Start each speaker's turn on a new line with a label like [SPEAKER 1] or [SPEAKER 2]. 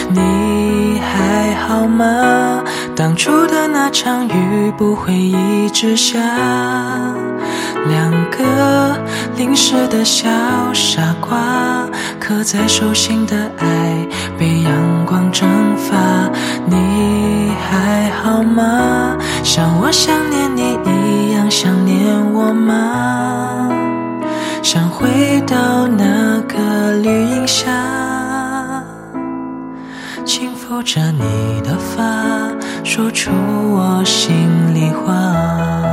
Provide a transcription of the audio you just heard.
[SPEAKER 1] 你还好吗？当初的那场雨不会一直下，两个淋湿的小傻瓜，刻在手心的爱被阳光蒸发。你还好吗？像我想念你一样想念我吗？想回到那个绿荫下，轻抚着你的发，说出我心里话。